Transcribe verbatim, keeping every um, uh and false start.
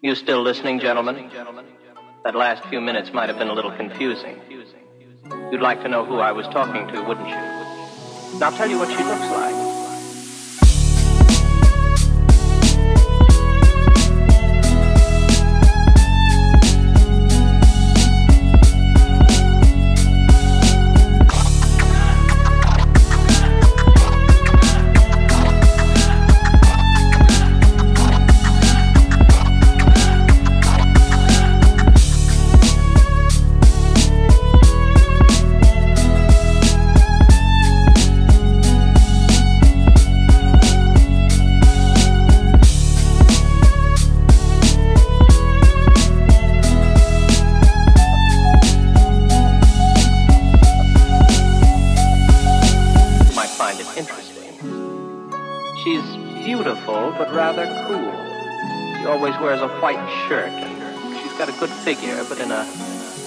You still listening, gentlemen? That last few minutes might have been a little confusing. You'd like to know who I was talking to, wouldn't you? Now I'll tell you what she looks like. But rather cool. She always wears a white shirt, and she's got a good figure, but in a